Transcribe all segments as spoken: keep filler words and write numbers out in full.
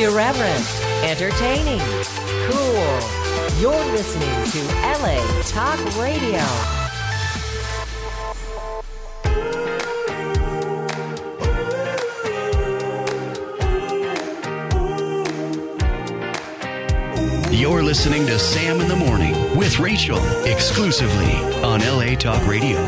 Irreverent, entertaining, cool. You're listening to L A Talk Radio. You're listening to Sam in the Morning with Rachel, exclusively on L A Talk Radio.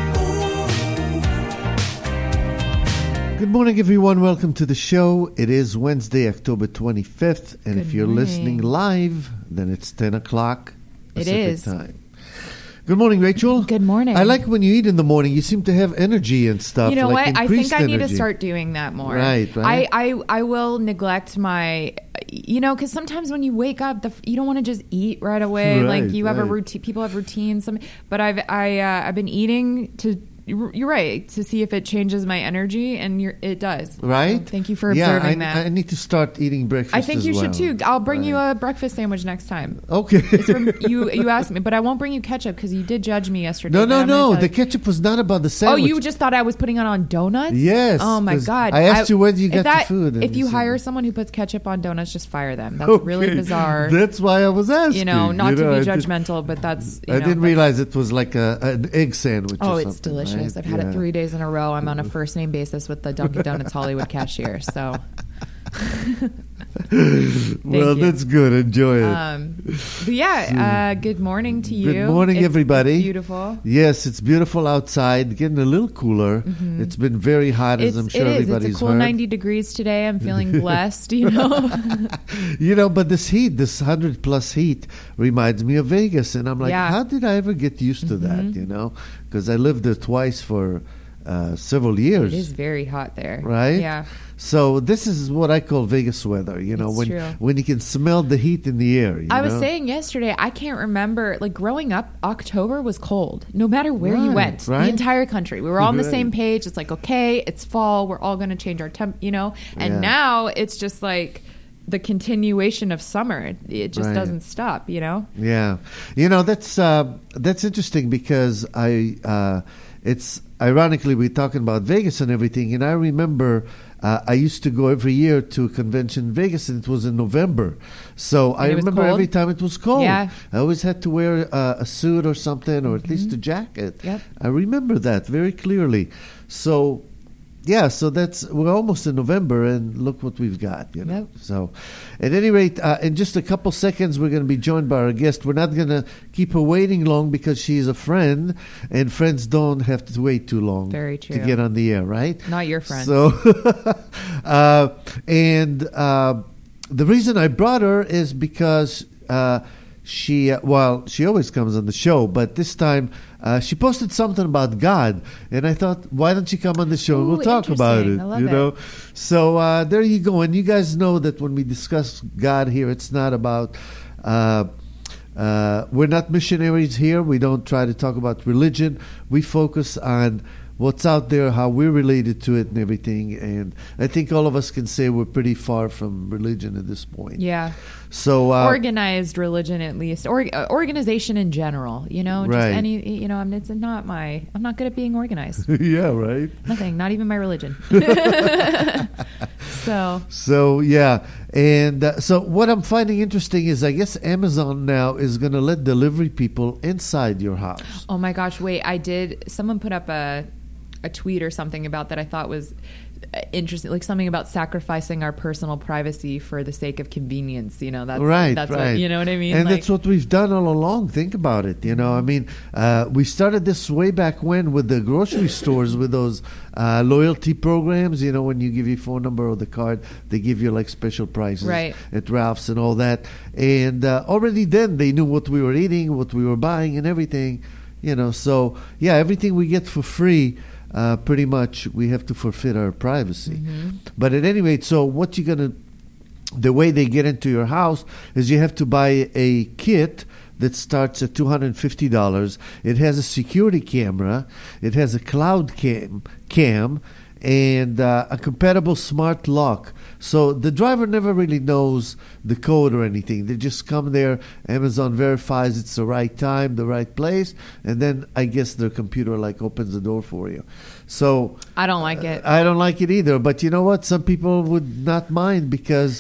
Good morning, everyone. Welcome to the show. It is Wednesday, October twenty-fifth, and Good if you're morning. listening live, then it's ten o'clock Pacific It is. time. Good morning, Rachel. Good morning. I like when you eat in the morning. You seem to have energy and stuff. You know like what? I increased think I need to energy. start doing that more. Right, right. I, I, I will neglect my, you know, because sometimes when you wake up, the, you don't want to just eat right away. Right, like you have a right. routine. People have routines. Some, but I've I uh, I've been eating to. You're right, to see if it changes my energy, and you're, it does. Right? So thank you for yeah, observing I, that. I need to start eating breakfast I think as you well. should too. I'll bring Right. you a breakfast sandwich next time. Okay. It's from, you you asked me, but I won't bring you ketchup because you did judge me yesterday. no, but no, I'm gonna no. tell The you- ketchup was not about the Oh, sandwich. you just thought I was putting it on donuts? Yes, Oh my 'cause God! I asked you where you if got that- the food, and If you you said hire that. someone who puts ketchup on donuts, just fire them. That's Okay. really bizarre. That's why I was asking. You know, not You to know, be I did- judgmental, but that's. You I know, didn't but- realize it was like a, an egg sandwich. Oh, or it's something, delicious. right? I've had Yeah. it three days in a row. I'm on a first name basis with the Dunkin' Donuts Hollywood cashier. So, Well, you. that's good. Enjoy it. um, but yeah, uh, good morning to you. Good morning, It's- everybody. It's beautiful. Yes, it's beautiful outside. Getting a little cooler. It's been very hot, as It's, I'm sure it is. everybody's It's a cool heard. ninety degrees today. I'm feeling blessed. You know. You know, but this heat, this hundred plus heat, reminds me of Vegas, and I'm like, Yeah. how did I ever get used to that? You know, because I lived there twice for uh, several years. It is very hot there. Right? Yeah. So this is what I call Vegas weather. You know, It's when true. when you can smell the heat in the air. You I was know? saying yesterday, I can't remember, like growing up, October was cold, no matter where you Right, went, right. the entire country. We were all on the Right. same page. It's like, okay, it's fall. We're all going to change our temp, you know? And Yeah. now it's just like the continuation of summer. It just Right. doesn't stop, you know? Yeah, you know that's uh, that's interesting because I uh, it's ironically we're talking about Vegas and everything, and I remember uh, I used to go every year to a convention in Vegas, and it was in November. So I it was remember cold? every time it was cold. Yeah. I always had to wear uh, a suit or something, or at least a jacket. Yep. I remember that very clearly. So. Yeah, so that's we're almost in November, and look what we've got. You know. Yep. So, at any rate, uh, in just a couple seconds, we're going to be joined by our guest. We're not going to keep her waiting long because she's a friend, and friends don't have to wait too long Very to true. get on the air, right? Not your friend. So, uh, and uh, the reason I brought her is because uh, she, uh, well, she always comes on the show, but this time uh, she posted something about God, and I thought, why don't you come on the show and Ooh, we'll talk about it? interesting. I love you it. know, so uh, there you go. And you guys know that when we discuss God here, it's not about. Uh, uh, we're not missionaries here. We don't try to talk about religion. We focus on what's out there, how we're related to it, and everything. And I think all of us can say we're pretty far from religion at this point. Yeah. So uh, Organized religion, at least, or uh, organization in general, you know, just Right. any, you know, I mean, it's not my, I'm not good at being organized. yeah, right. Nothing, not even my religion. So, So yeah, and uh, so what I'm finding interesting is I guess Amazon now is going to let delivery people inside your house. oh my gosh, wait, I did, someone put up a, a tweet or something about that I thought was interesting, like something about sacrificing our personal privacy for the sake of convenience. You know, that's right, that's right. what, you know what I mean? And Like- that's what we've done all along. Think about it. You know, I mean, uh, we started this way back when with the grocery stores with those uh, loyalty programs. You know, when you give your phone number or the card, they give you like special prices Right. at Ralph's and all that. And uh, already then they knew what we were eating, what we were buying, and everything. You know, so yeah, everything we get for free. Uh, pretty much we have to forfeit our privacy. Mm-hmm. But at any rate, so what you're going to, the way they get into your house is you have to buy a kit that starts at two hundred fifty dollars. It has a security camera. It has a cloud cam, cam and uh, a compatible smart lock. So the driver never really knows the code or anything. They just come there, Amazon verifies it's the right time, the right place, and then I guess their computer like opens the door for you. So I don't like it. I don't like it either. But you know what? Some people would not mind because,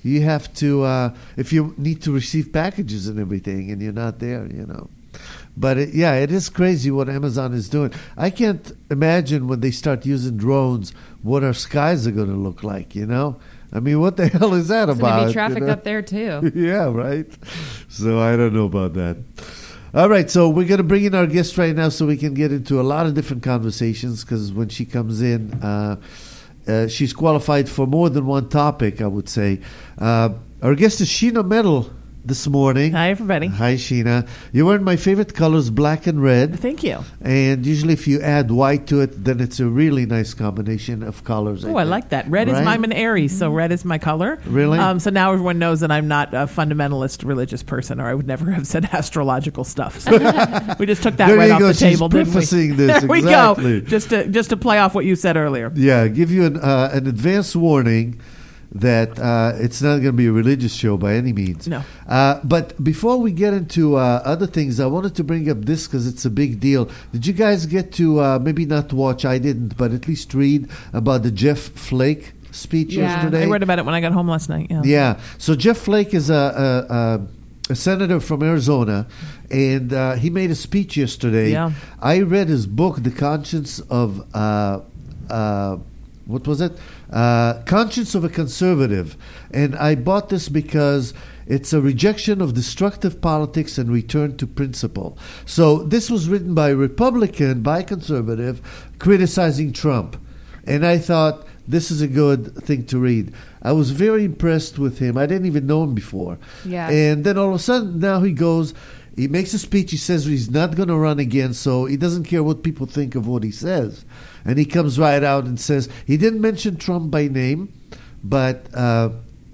you have to, uh, if you need to receive packages and everything, and you're not there, you know. But it, yeah, it is crazy what Amazon is doing. I can't imagine when they start using drones what our skies are going to look like, you know? I mean, what the hell is that There's about? There's going to be traffic you know? up there, too. Yeah, right? So I don't know about that. All right, so we're going to bring in our guest right now so we can get into a lot of different conversations, because when she comes in, uh, uh, she's qualified for more than one topic, I would say. Uh, our guest is Sheena Metal this morning. Hi, everybody. Hi, Sheena. You're wearing my favorite colors, black and red. Thank you. And usually if you add white to it, then it's a really nice combination of colors. Oh, I, I like that. Red right? is, I'm an Aries, so red is my color. Really? Um, so now everyone knows that I'm not a fundamentalist religious person, or I would never have said astrological stuff. So we just took that there right you off go. the She's table, didn't we? prefacing this. There we exactly. go. Just to, just to play off what you said earlier. Yeah, give you an, uh, an advance warning that uh, it's not going to be a religious show by any means. No. Uh, but before we get into uh, other things, I wanted to bring up this because it's a big deal. Did you guys get to, uh, maybe not watch, I didn't, but at least read about the Jeff Flake speech Yeah. yesterday? I read about it when I got home last night. Yeah. Yeah. So Jeff Flake is a, a, a, a senator from Arizona, and uh, he made a speech yesterday. Yeah. I read his book, The Conscience of... Uh, uh, what was it? Uh, Conscience of a Conservative. And I bought this because it's a rejection of destructive politics and return to principle. So this was written by a Republican, by a conservative, criticizing Trump. And I thought, this is a good thing to read. I was very impressed with him. I didn't even know him before. Yeah. And then all of a sudden, now he goes... He makes a speech. He says he's not going to run again, so he doesn't care what people think of what he says. And he comes right out and says he didn't mention Trump by name, but uh,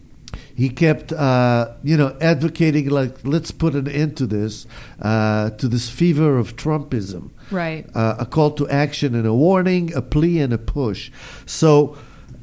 he kept, uh, you know, advocating like, let's put an end to this, uh, to this fever of Trumpism. Right. Uh, a call to action and a warning, a plea and a push. So,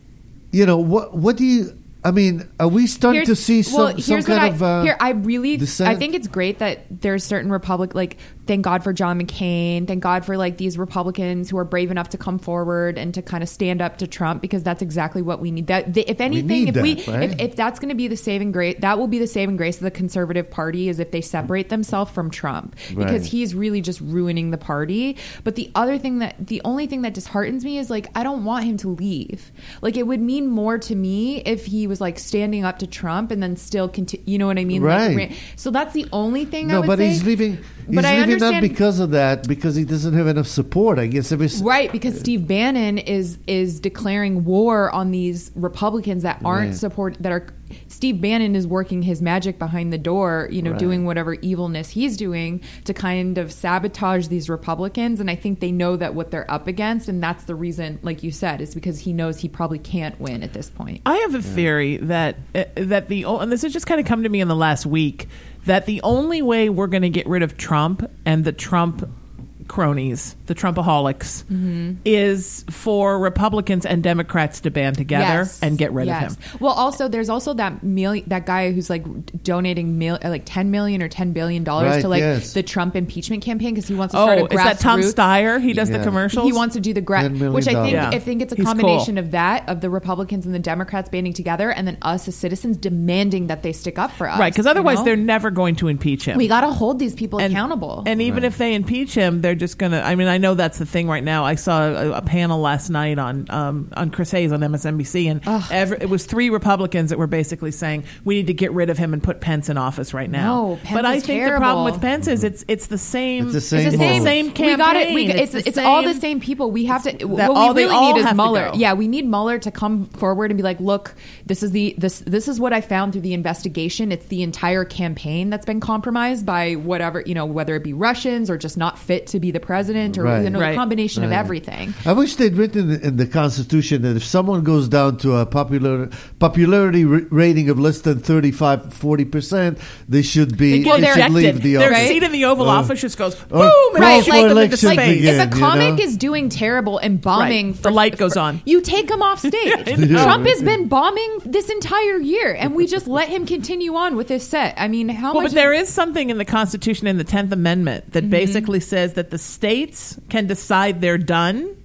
you know, what what do you? I mean, are we starting Here's, to see some, well, some here's kind what I, of uh, here? I really, dissent? I think it's great that there's certain Republic, like thank God for John McCain, thank God for like these Republicans who are brave enough to come forward and to kind of stand up to Trump, because that's exactly what we need. That the, if anything, need if that, we, right? if, if that's going to be the saving grace, that will be the saving grace of the Conservative Party, is if they separate themselves from Trump, because Right. he's really just ruining the party. But the other thing that, the only thing that disheartens me is like I don't want him to leave. Like it would mean more to me if he was like standing up to Trump and then still continue. You know what I mean? Right. Like, so that's the only thing I No, would but say. he's leaving. He's But I leaving not understand- because of that, because he doesn't have enough support. I guess every s- Right, because Steve Bannon is is declaring war on these Republicans that aren't Right. support that are. Steve Bannon is working his magic behind the door, you know, Right. doing whatever evilness he's doing to kind of sabotage these Republicans. And I think they know that what they're up against, and that's the reason, like you said, is because he knows he probably can't win at this point. I have a theory that uh, that the o- and this has just kind of come to me in the last week, that the only way we're going to get rid of Trump and the Trump cronies, the Trumpaholics, Mm-hmm. is for Republicans and Democrats to band together Yes. and get rid Yes. of him. Well, also there's also that million, that guy who's like donating mil, like ten million or ten billion dollars Right, to like yes. the Trump impeachment campaign because he wants to start a Oh, is that Tom grassroots- Steyer? He does Yeah. the commercials. He wants to do the gra- ten million which I think dollars. I think it's a He's combination cool. of that, of the Republicans and the Democrats banding together, and then us as citizens demanding that they stick up for us. Right, because you otherwise know? they're never going to impeach him. we got to hold these people and, accountable. And even Right. if they impeach him, they're just going to. I mean, I know that's the thing right now. I saw a, a panel last night on um, on Chris Hayes on M S N B C, and every, it was three Republicans that were basically saying we need to get rid of him and put Pence in office right now. No, Pence but I is think the problem terrible. with Pence is it's it's the same. It's the same It's the old. same We campaign. got it. We, it's the it's all the same- same people. We have to. that What all- we they really all need is have to Mueller. go. Yeah, we need Mueller to come forward and be like, "Look, this is the this this is what I found through the investigation. It's the entire campaign that's been compromised by whatever you know, whether it be Russians or just not fit to be the president, or Right. you know, Right. a combination of Right. everything." I wish they'd written in the Constitution that if someone goes down to a popular popularity r- rating of less than thirty-five, forty percent, they should be They get they should ejected. leave the Their office. seat in the Oval Uh, Office just goes boom, or and call Right, for like, elections like again, if a you comic know? is doing terrible and bombing, Right. for, The light goes for- on. You take him off stage. I know. Trump has been bombing this entire year, and we just let him continue on with his set. I mean, how Well, much? but there is something in the Constitution in the tenth Amendment that Mm-hmm. basically says that the states can decide they're done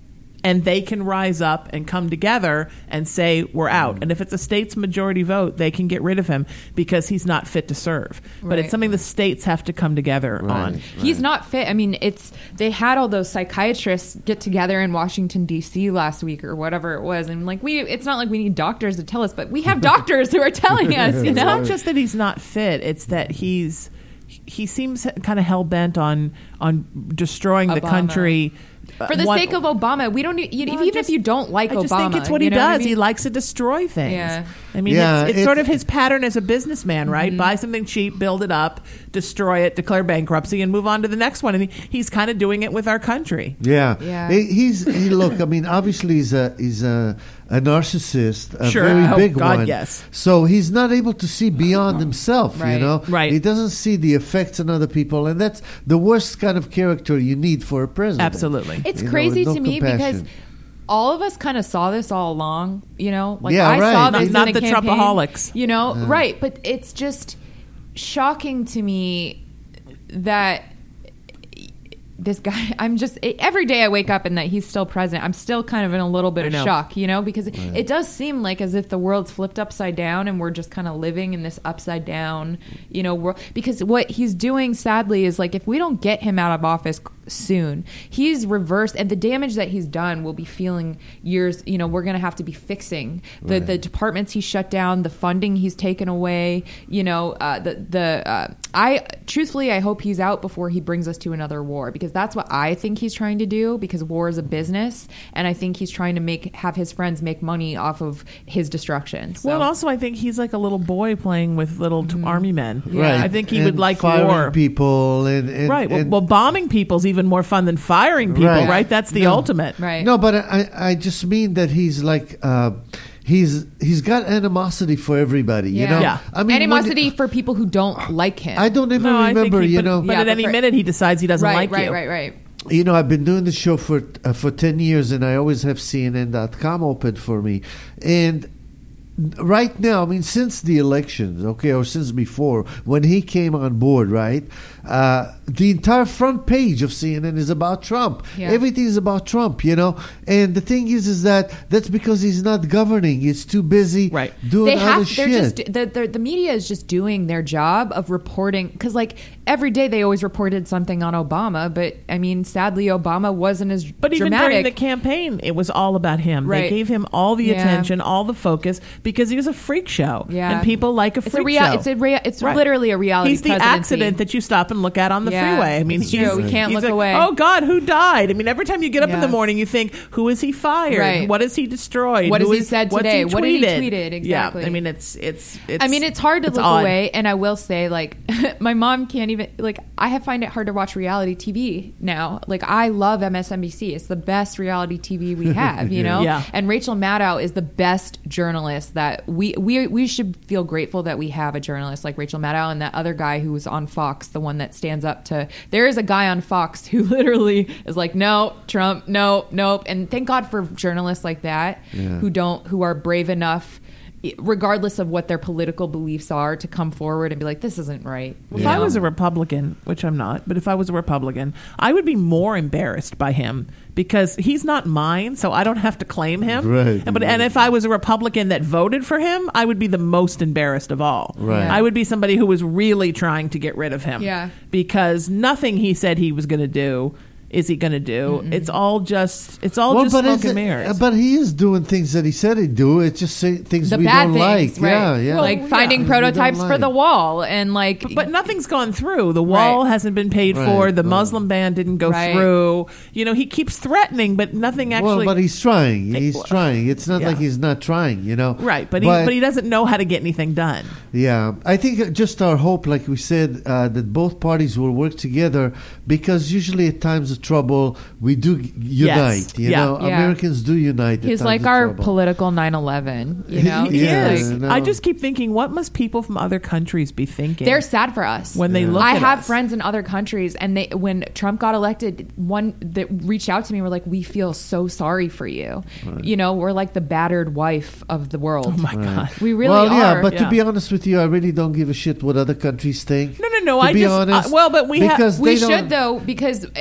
and they can rise up and come together and say we're out. And if it's a state's majority vote, they can get rid of him because he's not fit to serve. But Right. it's something the states have to come together Right. on. He's not fit. I mean, it's they had all those psychiatrists get together in Washington D C last week or whatever it was, and like we, it's not like we need doctors to tell us, but we have doctors who are telling us. You It's know, not just that he's not fit; it's that he's he seems kind of hell bent on on destroying the Obama. country. uh, for the one- sake of Obama, we don't. You, No, even just- if you don't like I just Obama, think it's what you he know does. I mean? He likes to destroy things. Yeah. I mean, Yeah, it's, it's it- sort of his pattern as a businessman, right? Mm-hmm. Buy something cheap, build it up, destroy it, declare bankruptcy, and move on to the next one. And he, he's kind of doing it with our country. Yeah, Yeah. He- He's he, look. I mean, obviously, he's a he's a, a narcissist, a Sure. very Oh, big God, one. yes. So he's not able to see beyond himself. You Right. know, Right. He doesn't see the effects on other people, and that's the worst kind of character you need for a president. Absolutely. It's You know, crazy with no to me because compassion. all of us kind of saw this all along, you know? Like Yeah, I right. saw Not- this not in the the campaign, Trumpaholics. you know? Right, but it's just shocking to me that this guy, I'm just every day I wake up and that he's still president. I'm still kind of in a little bit I of know. shock, you know, because it does seem like as if the world's flipped upside down and we're just kind of living in this upside down, you know, world. Because what he's doing, sadly, is like if we don't get him out of office soon, he's reversed, and the damage that he's done will be feeling years. You know, we're going to have to be fixing the Right. the departments he shut down, the funding he's taken away. You know, uh, the the uh, I truthfully I hope he's out before he brings us to another war, because that's what I think he's trying to do, because war is a business, and I think he's trying to make have his friends make money off of his destruction. So. Well, and also I think he's like a little boy playing with little t- army men. Right. I think he And would like firing war. people and, and Right. Well, and- well, bombing people's even more fun than firing people, Right. right? That's the No. ultimate. Right. No, but I, I just mean that he's like uh, he's he's got animosity for everybody. You Yeah. know, Yeah. I mean, when- animosity for people who don't like him. I don't even No, I think remember. he- you but, know, but Yeah, at but any for- minute he decides he doesn't right, like right, you. right, right. you know, I've been doing the show for uh, for ten years, and I always have C N N dot com open for me. And right now, I mean, since the elections, okay, or since before, when he came on board, right, uh, the entire front page of C N N is about Trump. Yeah. Everything is about Trump, you know. And the thing is, is that that's because he's not governing. He's too busy Right. doing They other have. They're shit. just the, the the media is just doing their job of reporting, because like every day they always reported something on Obama, but I mean, sadly, Obama wasn't as But even dramatic. during the campaign, it was all about him. They Right. gave him all the Yeah. attention, all the focus, because he was a freak show. Yeah. And people like a It's freak a rea- show. It's a rea- it's Right. literally a reality. He's the presidency. accident that you stop and look at on the Yeah, freeway. I mean, it's he's, true. We can't he's look like, away. Oh God, who died? I mean, every time you get up in Yeah. the morning, you think, who is he fired? Right. What has he destroyed? What Who has he is- said what's today? What did he tweeted? tweeted? Exactly. Yeah. I mean, it's it's. it's I mean, it's hard to it's look odd. away, and I will say, like, my mom can't even like. I have find it hard to watch reality T V now. Like, I love M S N B C; it's the best reality T V we have, you know. Yeah. And Rachel Maddow is the best journalist that we we we should feel grateful that we have a journalist like Rachel Maddow, and that other guy who was on Fox, the one that stands up to. There is a guy on Fox who literally is like, no, Trump, no, nope, and thank God for journalists like that Yeah. who don't who are brave enough, regardless of what their political beliefs are, to come forward and be like, this isn't right. If You I know? was a Republican, which I'm not, but if I was a Republican, I would be more embarrassed by him because he's not mine, so I don't have to claim him. Right. And, but, and if I was a Republican that voted for him, I would be the most embarrassed of all. Right. Yeah. I would be somebody who was really trying to get rid of him. Yeah. Because nothing he said he was going to do is he going to do. Mm-mm. It's all just it's all Well, just but, smoke is and it- mirrors. but he is doing things that he said he'd do. It's just say, things the we bad don't things, like. right? Yeah, yeah. Like Well, finding yeah. prototypes We don't for the like. wall, and like, But, but nothing's gone through. The wall Right. hasn't been paid Right, for. The right. Muslim ban didn't go Right. through. You know, he keeps threatening, but nothing actually. well, but he's trying. He's well, trying. It's not yeah. like he's not trying, you know. right, but he but he doesn't know how to get anything done. Yeah, I think just our hope, like we said, uh, that both parties will work together, because usually at times of trouble we do g- unite. You Yeah. know, Yeah. Americans do unite. at he's times like of our trouble. political nine eleven. You know, He He's Yeah, is. like- no. I just keep thinking, what must people from other countries be thinking? they're sad for us when they Yeah. look. I at have us. friends in other countries, and they when Trump got elected, one that reached out to me were like, "We feel so sorry for you." You know, we're like the battered wife of the world. Oh my god. We really well, yeah, are. but Yeah. to be honest with you, I really don't give a shit what other countries think. No, no, no. To I be just honest, uh, well, but we have. because we they don't- should though, because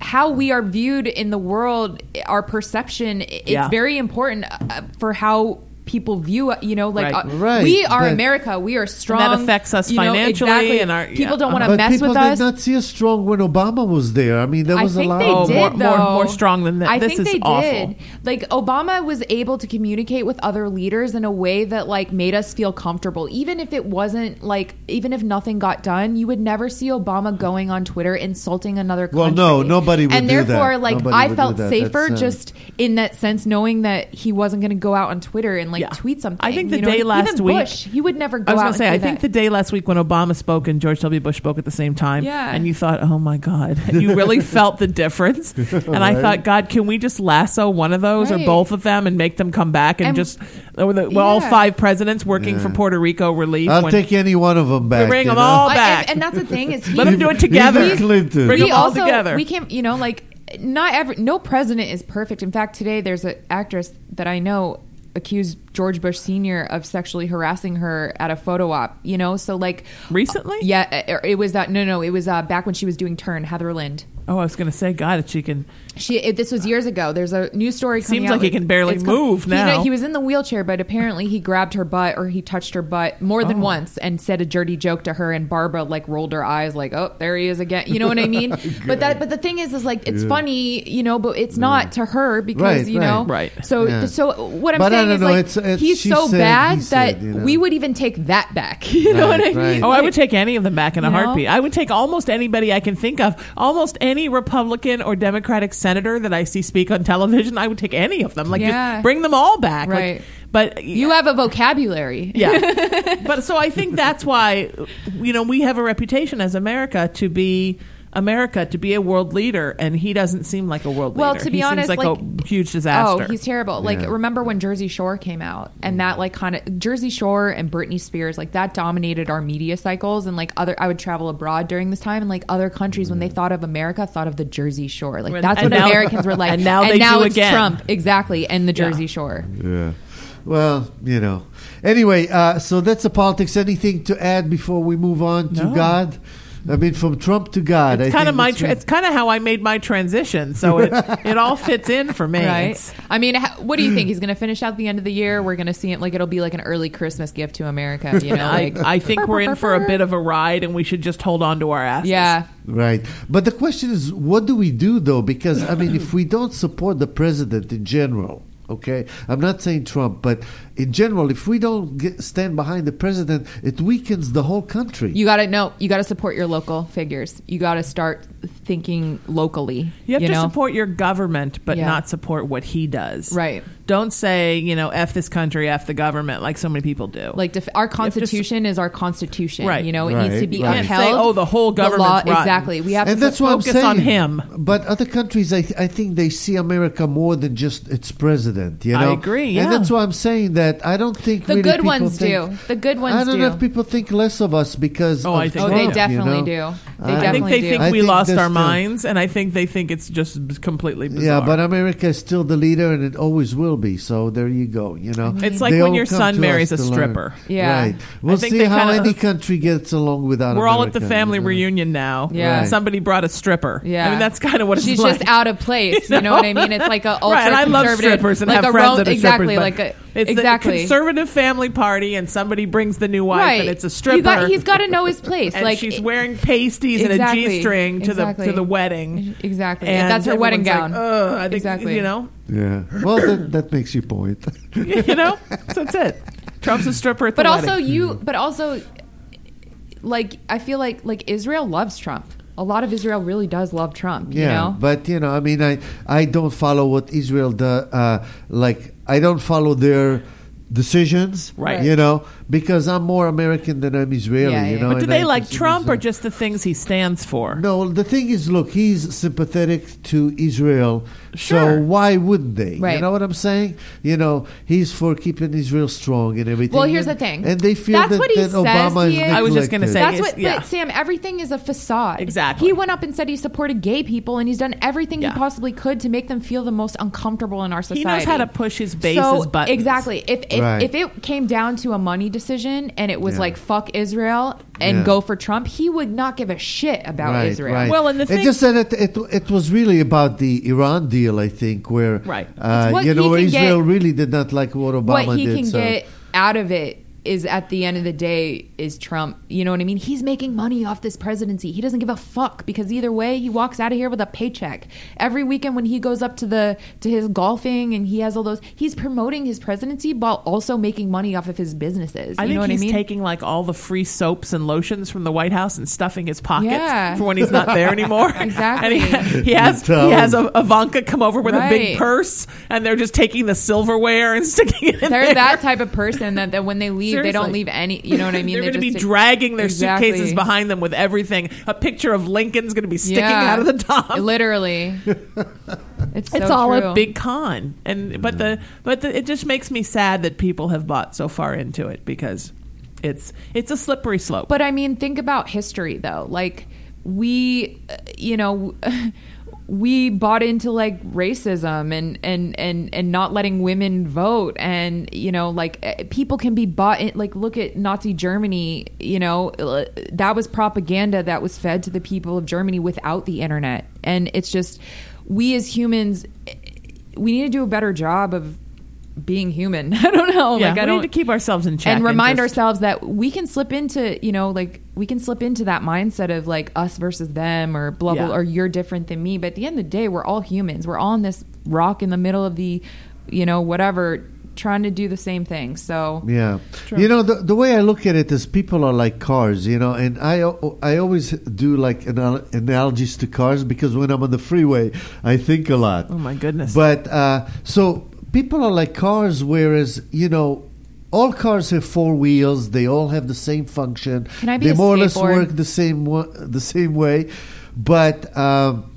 how we are viewed in the world, our perception, it's Yeah. very important uh, for how people view, you know, like Right. uh, Right. we are But- America. We are strong. that affects us you know, financially exactly. and our- people yeah. don't want to But mess people with did us. not see us strong when Obama was there. I mean, there I was a think lot. they Oh, did, more- though. more- more strong than that. I This think is they awful. did. Like Obama was able to communicate with other leaders in a way that like made us feel comfortable, even if it wasn't like, even if nothing got done. You would never see Obama going on Twitter insulting another country. Well, no, nobody would and do that. therefore, like Nobody I would felt do that. safer That's, uh, just in that sense, knowing that he wasn't going to go out on Twitter and like Yeah. tweet something. I think the you know? day last even week- Bush, he would never go I was out. going to say, and I think the that. day last week when Obama spoke and George W. Bush spoke at the same time, Yeah. and you thought, oh my God, and you really felt the difference. And I Right. thought, God, can we just lasso one of those or Right. both of them and make them come back and, And- just, well, the, well, all Yeah. five presidents working for Puerto Rico relief. I'll when- take any one of them back. bring you them know? all I- back. and, and that's the thing is he, Let them do it together. Even Clinton. Bring we them all also, together. We can't, you know, like not every no president is perfect. In fact, today there's an actress that I know accused George Bush Senior of sexually harassing her at a photo op. You know, so like Recently? yeah, it, it was that. No, no, it was uh, back when she was doing Turn, Heather Lind. Oh, I was going to say, God, if she can. She it, this was years ago. There's a news story coming Seems out. like he can barely It's com- move he- now. He, was in the wheelchair, but apparently he grabbed her butt or he touched her butt more than Oh. once and said a dirty joke to her. And Barbara like rolled her eyes, like, "Oh, there he is again." You know what I mean? But that, but the thing is, is like it's Yeah. funny, you know, but it's not to her because Right, you right. know, Right. So, Yeah. so what I'm But I saying don't is know, like it's- it's- he's she so said, bad he said, that you know. we would even take that back. You know Right, what I mean? right. Oh, I Like- would take any of them back in a You know? heartbeat. I would take almost anybody I can think of. Almost any Republican or Democratic senator that I see speak on television, I would take any of them. Like, Yeah. just bring them all back. Like, Right. but You have a vocabulary. yeah. But so I think that's why, you know, we have a reputation as America to be America to be a world leader, and he doesn't seem like a world Well, leader. to be he honest, seems like, like- a huge disaster. Oh, he's terrible. Like, Yeah. remember when Jersey Shore came out and that, like, kind of Jersey Shore and Britney Spears, like, that dominated our media cycles. And, like, other, I would travel abroad during this time, and, like, other countries, when they thought of America, thought of the Jersey Shore. Like, And- that's and what now- Americans were like. and now they do it's again. Trump. Exactly. And the Yeah. Jersey Shore. Yeah. Well, you know. Anyway, uh, so that's the politics. Anything to add before we move on to No. God? I mean, from Trump to God. It's I kind think of my. that's Tra- what- it's kind of how I made my transition. So it it all fits in for me. Right. It's- I mean, ha- what do you think? He's going to finish out the end of the year. We're going to see it like it'll be like an early Christmas gift to America. You know, I, like I think we're in for a bit of a ride, and we should just hold on to our asses. yeah. Right. But the question is, what do we do, though? Because, I mean, if we don't support the president in general, okay, I'm not saying Trump, but in general, if we don't get, stand behind the president, it weakens the whole country. You got to know. You got to support your local figures. You got to start thinking locally. You have to know? support your government, but Yeah. not support what he does. Right. Don't say, you know, F this country, F the government, like so many people do. Like def- our have to constitution is our constitution. Right. You know, it Right, needs to be right. You can't upheld. say, oh, the whole The law- government's rotten. exactly. We have And to that's what I'm focus saying. on him. But other countries, I, I think they see America more than just its president. You I know, agree, And yeah. that's why I'm saying that I don't think The really good people ones think- do. The good ones I don't do. know if people think less of us because. Oh, of I think Oh, they they Trump, definitely you know? do. They I- I think definitely they do. think I we think lost there's our still- minds, and I think they think it's just completely bizarre. Yeah, but America is still the leader, and it always will be. So there you go. You know, It's like They when all your come son to marries us a to learn. stripper. Yeah. Right. We'll think see they how kinda- any country gets along without. We're all at the America, family you know? reunion now. Yeah. Right. Somebody brought a stripper. Yeah. I mean, that's kind of what it's She's like. just out of place. You know what I mean? It's like a ultra Right, and I love conservative, strippers and like have a friends Ro- that are exactly, strippers. like but a it's exactly. the conservative family party, and somebody brings the new wife, right. and it's a stripper. You got, he's got to know his place. and like she's wearing pasties exactly, and a g-string to exactly. the to the wedding. Exactly. And That's her wedding everyone's gown. Like, Ugh, I think, Exactly. You know, Yeah. Well, that, that makes your point. you know, so that's it. Trump's a stripper at the But wedding. also you. But also, like I feel like like Israel loves Trump. A lot of Israel really does love Trump. You Yeah, know. but you know, I mean, I I don't follow what Israel does. Uh, like I don't follow their decisions, Right. You know, because I'm more American than I'm Israeli. Yeah, you yeah. know, but do and they I like consider Trump or myself- just the things he stands for? No, the thing is, look, he's sympathetic to Israel, Sure. so why wouldn't they? You Right. know what I'm saying? You know, he's for keeping Israel strong and everything. Well, here's and, the thing. and they feel That's that, what he that says Obama he is is. I was just gonna neglected. say- That's it's- what. yeah. But Sam, everything is a facade. Exactly. He went up and said he supported gay people, and he's done everything Yeah. he possibly could to make them feel the most uncomfortable in our society. He knows how to push his base's so, buttons. Exactly. If if, Right. if it came down to a money decision and it was Yeah. like fuck Israel and Yeah. go for Trump, he would not give a shit about Right, Israel. right. Well, and the it thing- just said it, it. It was really about the Iran deal, I think, where Right. uh, It's what you know he where can Israel get- really did not like what Obama What he did. can so. get out of it is at the end of the day is Trump. You know what I mean? He's making money off this presidency. He doesn't give a fuck because either way, he walks out of here with a paycheck. Every weekend when he goes up to the to his golfing and he has all those, he's promoting his presidency while also making money off of his businesses. I you think know what he's I mean? taking like all the free soaps and lotions from the White House and stuffing his pockets Yeah. for when he's not there anymore. Exactly. And he, he has The he has towel. a, Ivanka come over with a big Right. purse, and they're just taking the silverware and sticking it in They're there. that type of person that, that when they leave, they don't Seriously. leave any. You know what I mean? They're They going to be just- dragging their Exactly. suitcases behind them with everything. A picture of Lincoln's going to be sticking Yeah. out of the top. Literally. It's so It's all true. a big con, and but the but the, it just makes me sad that people have bought so far into it because it's it's a slippery slope. But I mean, think about history though. Like we, uh, you know, we bought into like racism and and and and not letting women vote, and you know, like uh, people can be bought in. Like look at Nazi Germany. You know, uh, that was propaganda that was fed to the people of Germany without the internet, and it's just we as humans, we need to do a better job of being human. I don't know. yeah, like I we don't need to keep ourselves in check and remind just- ourselves that we can slip into, you know, like we can slip into that mindset of like us versus them or blah blah Yeah. or you're different than me. But at the end of the day, we're all humans. We're all on this rock in the middle of the, you know, whatever, trying to do the same thing. So Yeah, True. you know the the way I look at it is people are like cars, you know, and I I always do like anal- analogies to cars because when I'm on the freeway, I think a lot. Oh my goodness! But uh, so people are like cars, whereas you know. All cars have four wheels. They all have the same function. Can I be they a more or less skateboard? work the same wa- the same way, but um,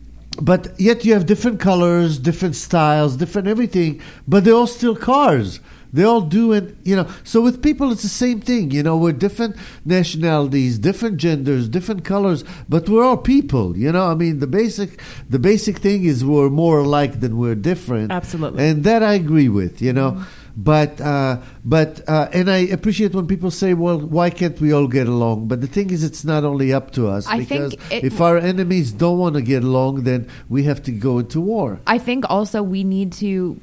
but yet you have different colors, different styles, different everything. But they're all still cars. They all do it, you know. So with people, it's the same thing. You know, we're different nationalities, different genders, different colors, but we're all people. You know, I mean, the basic the basic thing is we're more alike than we're different. Absolutely. And that I agree with. You know. Mm-hmm. But uh, but uh, and I appreciate when people say, "Well, why can't we all get along?" But the thing is, it's not only up to us. I because think it- if our enemies don't want to get along, then we have to go into war. I think also we need to,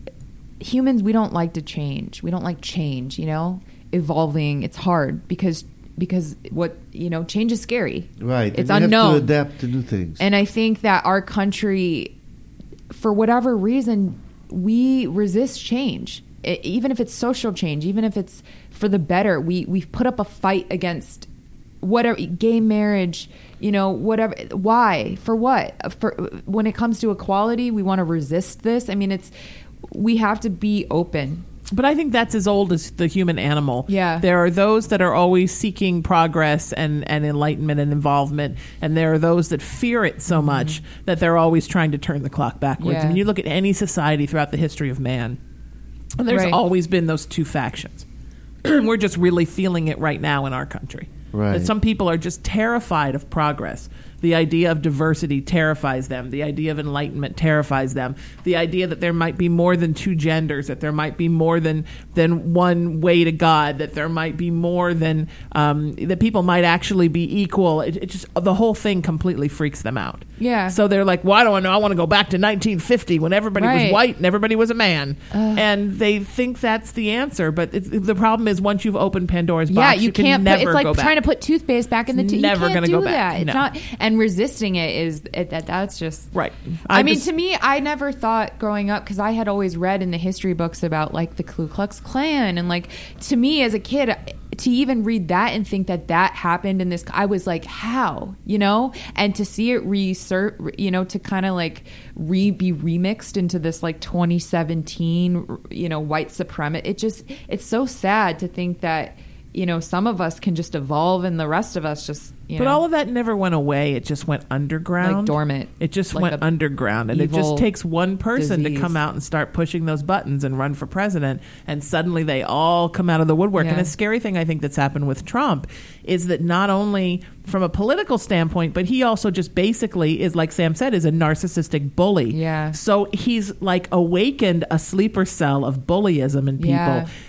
humans, we don't like to change. We don't like change, you know, evolving. It's hard because, because what, you know, change is scary. Right. It's and you unknown. have to adapt to new things. And I think that our country, for whatever reason, we resist change. I- even if it's social change, even if it's for the better, we, we've put up a fight against whatever, gay marriage, you know, whatever. Why? For what? For when it comes to equality, we want to resist this. I mean, it's, we have to be open. But I think that's as old as the human animal. Yeah. There are those that are always seeking progress and, and enlightenment and involvement, and there are those that fear it so much that they're always trying to turn the clock backwards. Yeah. I mean, you look at any society throughout the history of man, and there's Right. always been those two factions. We're just really feeling it right now in our country. Right. That some people are just terrified of progress. The idea of diversity terrifies them. The idea of enlightenment terrifies them. The idea that there might be more than two genders, that there might be more than, than one way to God, that there might be more than, um, that people might actually be equal. It, it just, the whole thing completely freaks them out. Yeah. So they're like, well, I don't know. I want to go back to nineteen fifty when everybody was Right. white and everybody was a man. And they think that's the answer. But it's, the problem is once you've opened Pandora's box, Yeah, you, can can't. never Put, it's like go back. trying to put toothpaste back in the It's tooth. never You can't gonna do go back. that. It's No. not. And resisting it is it, that. That's just Right. I, I mean, just- to me, I never thought growing up because I had always read in the history books about like the Ku Klux Klan and like to me as a kid to even read that and think that that happened in this, I was like, how, you know, and to see it research, you know, to kind of like re be remixed into this like twenty seventeen, you know, white supremacist. It just it's so sad to think that. You know, some of us can just evolve and the rest of us just, you But know. all of that never went away. It just went underground. Like dormant. It just Like went a underground. And it evil just takes one person disease. to come out and start pushing those buttons and run for president. And suddenly they all come out of the woodwork. Yeah. And the scary thing I think that's happened with Trump is that not only from a political standpoint, but he also just basically is, like Sam said, is a narcissistic bully. Yeah. So he's like awakened a sleeper cell of bullyism in people. Yeah.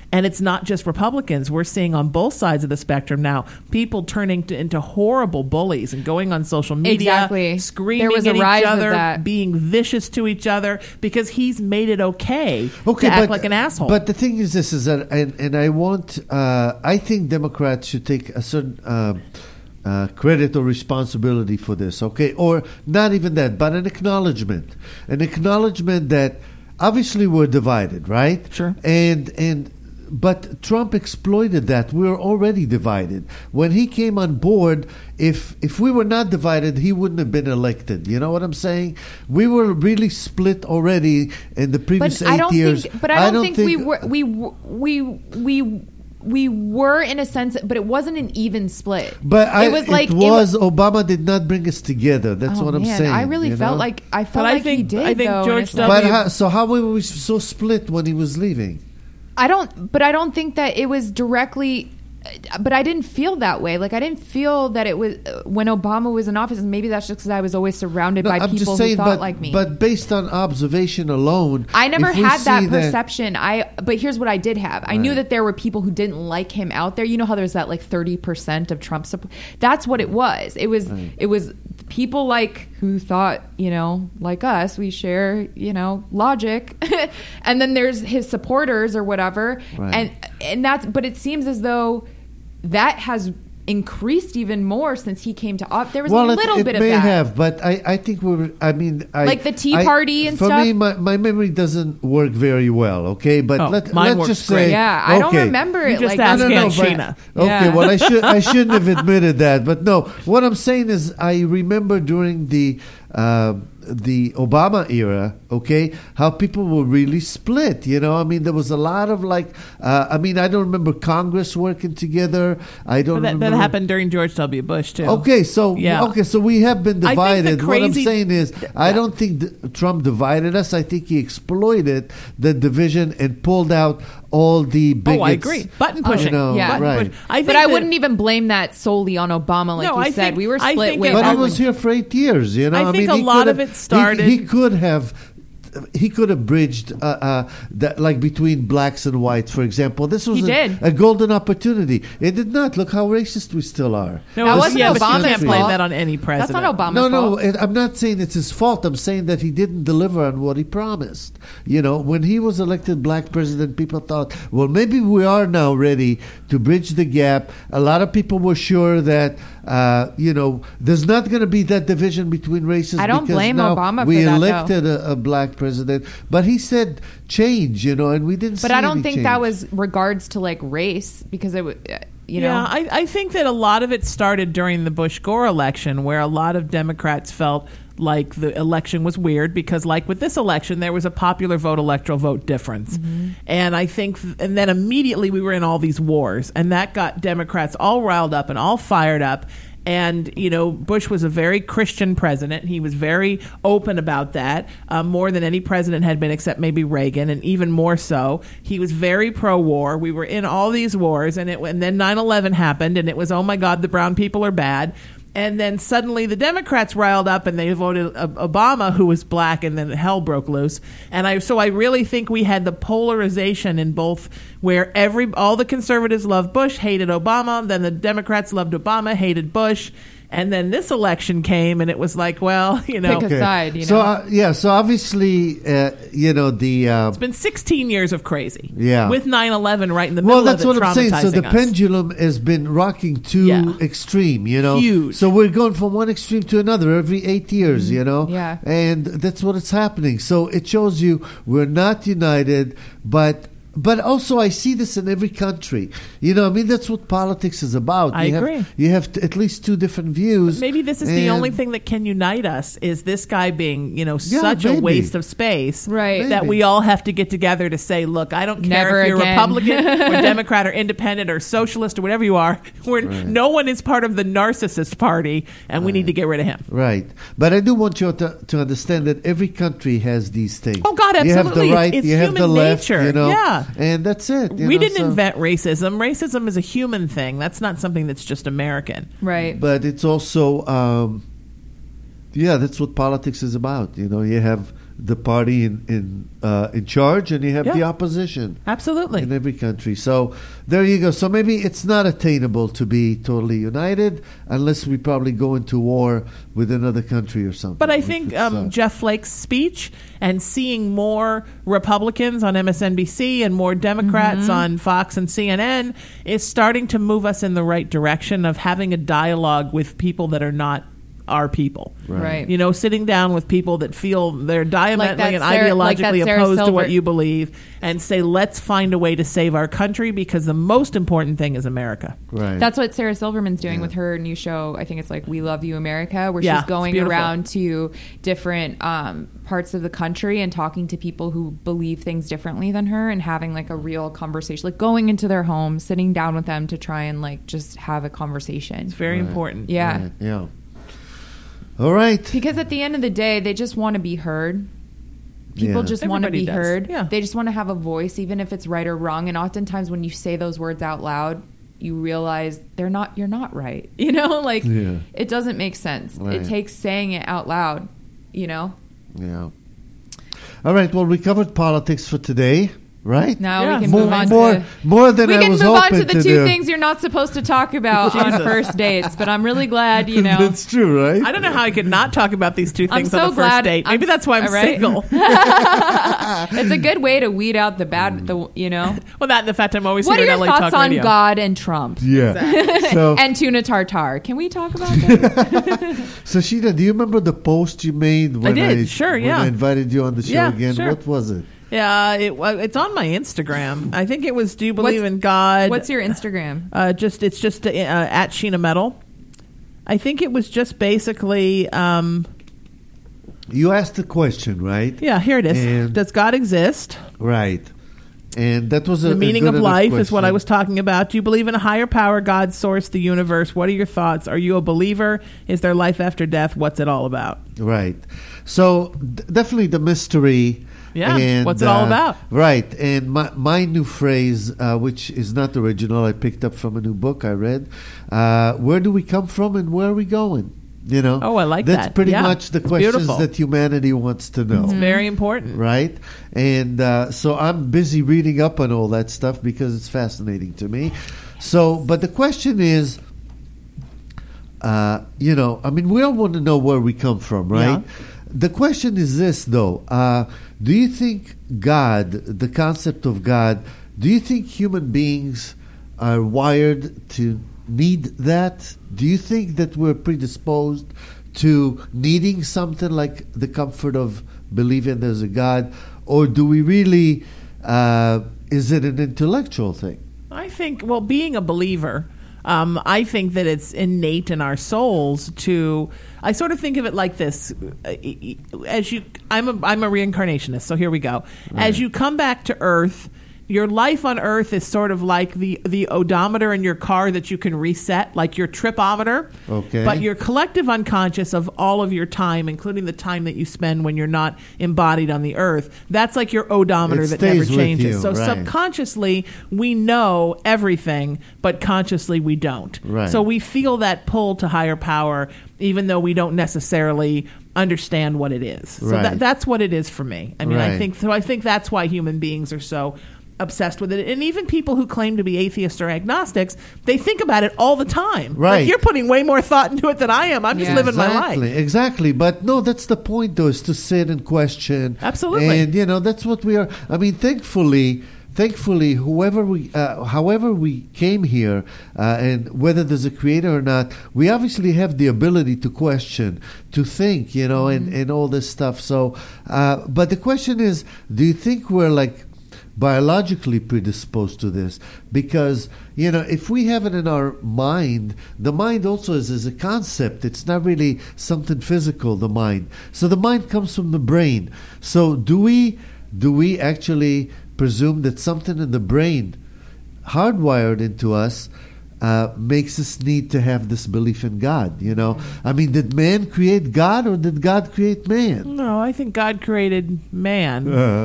And it's not just Republicans. We're seeing on both sides of the spectrum now people turning to, into horrible bullies and going on social media, Exactly. screaming There was a at rise each of other, that. being vicious to each other because he's made it okay, Okay, to act but, like an asshole. But the thing is, this is that, and, and I want, uh, I think Democrats should take a certain uh, uh, credit or responsibility for this. Okay, or not even that, but an acknowledgement, an acknowledgement that obviously we're divided, right? Sure. And and. But Trump exploited that. We were already divided. When he came on board, if if we were not divided, he wouldn't have been elected. You know what I'm saying? We were really split already in the previous But eight I don't years. think. But I don't, think, we were. We we we. We were in a sense, but it wasn't an even split. But I, it was like it was Obama did not bring us together. That's oh, what I'm man, saying. I really you felt know? like I felt But I like he think- did. I think though, George and it's like- But W. how, so how were we so split when he was leaving? I don't, but I don't think that it was directly. But I didn't feel that way. Like I didn't feel that it was when Obama was in office. And maybe that's just because I was always surrounded No, by I'm people just saying, who thought but, like me. but based on observation alone, I never if we had that see perception. I but here's what I did have. I knew Right. that there were people who didn't like him out there. You know how there's that like thirty percent of Trump support. That's what it was. It was Right. it was people like who thought, you know, like us, we share, you know, logic. And then there's his supporters or whatever. Right. And and that's but it seems as though that has increased even more since he came to office. There was well, a little it, it bit may of that. have, but I, I think we're. I mean, I, Like the Tea I- Party and for stuff? me, my, my memory doesn't work very well. Okay, but Oh, let, mine let's works just great. say, Yeah, I don't okay. remember You it just like ask No, no, no, Aunt but- Sheena. Okay, Yeah. well, I should I shouldn't have admitted that, but no. What I'm saying is, I remember during the uh, the Obama era, okay, how people were really split. You know, I mean, there was a lot of like, uh, I mean, I don't remember Congress working together. I don't. But that, that remember. happened during George W. Bush too. Okay, so Yeah. okay, so we have been I think the divided. What I'm crazy- saying is, I Yeah. don't think th- Trump divided us. I think he exploited the division and pulled out all the bigots. Oh, I agree. Button You pushing. know, Yeah. Button right. push. I think But I that- wouldn't even blame that solely on Obama, like No, you I said. think- we were I split think way it- But back he was when- here for eight years. You know, I think mean, a he lot could of have- it started- He, he could have. He could have bridged, uh, uh, that, like between blacks and whites, for example. This was He a, did. a golden opportunity. It did not. Look how racist we still are. No, That it was- wasn't yeah, but you Obama's can't blame fault. that on any That's president. not Obama's No, no, fault. it, I'm not saying it's his fault. I'm saying that he didn't deliver on what he promised. You know, when he was elected black president, people thought, well, maybe we are now ready to bridge the gap. A lot of people were sure that, uh, you know, there's not going to be that division between races. I don't because blame now Obama for we that, though. elected a, a black president, but he said change, you know, and we didn't. But see I don't any think change. that was regards to like race because it would, uh, you know. Yeah, I, I think that a lot of it started during the Bush Gore election, where a lot of Democrats felt like the election was weird because, like with this election, there was a popular vote, electoral vote difference, Mm-hmm. and I think, and then immediately we were in all these wars, and that got Democrats all riled up and all fired up. And, you know, Bush was a very Christian president. He was very open about that, uh, more than any president had been except maybe Reagan, and even more so. He was very pro-war. We were in all these wars, and, it, and then nine eleven happened, and it was, oh, my God, the brown people are bad. And then suddenly the Democrats riled up and they voted Obama, who was black, and then hell broke loose. And I, so I really think we had the polarization in both, where every all the conservatives loved Bush, hated Obama, then the Democrats loved Obama, hated Bush. And then this election came, and it was like, well, you know, Pick a side, you so know. uh, yeah, so obviously, uh, you know, the uh, it's been sixteen years of crazy. Yeah. With nine eleven right in the well, middle that's of it, what I'm saying. So the traumatizing us. pendulum has been rocking too Yeah. extreme, you know. Huge. So we're going from one extreme to another every eight years, you know. Yeah. And that's what is happening. So it shows you we're not united, but. But also, I see this in every country. You know, I mean, that's what politics is about. I you agree. Have, you have t- at least two different views. Maybe this is the and- only thing that can unite us is this guy being, you know, Yeah, such a maybe. waste of space. Right. That Maybe. we all have to get together to say, look, I don't care Never if you're again. Republican or Democrat or independent or socialist or whatever you are. We're, No one is part of the narcissist party, and we need to get rid of him. Right. But I do want you to, to understand that every country has these things. Oh, God, You have the absolutely. right, It's you have the human left, nature. you know. Yeah. And that's it. you We know, didn't so- invent racism. Racism is a human thing. That's not something that's just American. Right. But it's also, um, yeah, that's what politics is about. You know, you have the party in in, uh, in charge, and you have Yeah. the opposition Absolutely. in every country. So there you go. So maybe it's not attainable to be totally united unless we probably go into war with another country or something. But I which think is, um, uh, Jeff Flake's speech and seeing more Republicans on M S N B C and more Democrats Mm-hmm. on Fox and C N N is starting to move us in the right direction of having a dialogue with people that are not our people. Right. You know, sitting down with people that feel they're diametrically and that Sarah- like that ideologically Sarah opposed to what Silver- you believe and say, let's find a way to save our country because the most important thing is America. right. That's what Sarah Silverman's doing Yeah. with her new show. I think it's like We Love You America, where Yeah, she's going it's beautiful. around to different um, parts of the country and talking to people who believe things differently than her and having like a real conversation, like going into their home, sitting down with them to try and like just have a conversation. It's very Right. important. Yeah. Right, yeah. All right. Because at the end of the day, they just want to be heard. People Yeah. just want to Everybody be does. heard. Yeah. They just want to have a voice, even if it's right or wrong. And oftentimes when you say those words out loud, you realize they're not, you're not right. You know, like Yeah. it doesn't make sense. Right. It takes saying it out loud, you know? Yeah. All right. Well, we covered politics for today, right? Now Yeah. we can more, move on more, to more than we I can was move on hoping to the two do. things you're not supposed to talk about on first dates. But I'm really glad, you know. That's true, right? I don't know how I could not talk about these two I'm things so on the first glad date. Maybe I'm- that's why I'm right? single. It's a good way to weed out the bad, the you know. Well, that and the fact I'm always What are here your at L A thoughts Talk on Radio. God and Trump? Yeah. So, And tuna tartare. Can we talk about this? so Sheena, do you remember the post you made when did, sure, when yeah. I invited you on the show Yeah, again? sure. What was it? Yeah, it, well, it's on my Instagram. I think it was "Do you believe What's- in God?" What's your Instagram? Uh, just it's just uh, at Sheena Metal. I think it was just basically, um, You asked the question, right? yeah. Here it is. And- Does God exist? Right. And that was a, The a meaning good of enough life is what I question. was talking about. Do you believe in a higher power, God, source, the universe? What are your thoughts? Are you a believer? Is there life after death? What's it all about? Right. So d- definitely the mystery. Yeah, And, what's it all uh, about? Right. And my, my new phrase, uh, which is not original, I picked up from a new book I read. Uh, where do we come from and where are we going? You know? Oh, I like That's that. pretty Yeah, much the it's questions beautiful. that humanity wants to know. It's very important. Right? And uh, so I'm busy reading up on all that stuff because it's fascinating to me. So, but the question is, uh, you know, I mean, we all want to know where we come from, right? Yeah. The question is this, though. Uh, do you think God, the concept of God, do you think human beings are wired to need that? Do you think that we're predisposed to needing something like the comfort of believing there's a God? Or do we really, uh, is it an intellectual thing? I think, well, being a believer, um, I think that it's innate in our souls to. I sort of think of it like this: as you, I'm a, I'm a reincarnationist, so here we go. As you come back to Earth, your life on Earth is sort of like the the odometer in your car that you can reset, like your tripometer. Okay. But your collective unconscious of all of your time, including the time that you spend when you're not embodied on the Earth, that's like your odometer It that never stays with changes. you, So right. subconsciously, we know everything, but consciously we don't. Right. So we feel that pull to higher power, even though we don't necessarily understand what it is. So Right. that, that's what it is for me. I mean, I Right. think so. I think that's why human beings are so obsessed with it. And even people who claim to be atheists or agnostics, they think about it all the time. Right. Like, you're putting way more thought into it than I am. I'm just Yeah. living my Exactly, life. exactly. But no, that's the point, though, is to sit and question. Absolutely. And you know, that's what we are. I mean, thankfully, thankfully, whoever we, uh, however we came here, uh, and whether there's a creator or not, we obviously have the ability to question, to think, you know, and, and all this stuff. So, uh, but the question is, do you think we're like biologically predisposed to this? Because, you know, if we have it in our mind, the mind also is, is a concept. It's not really something physical, the mind. So the mind comes from the brain. So do we do we actually presume that something in the brain hardwired into us uh, makes us need to have this belief in God? You know, I mean, did man create God or did God create man? No, I think God created man. Uh,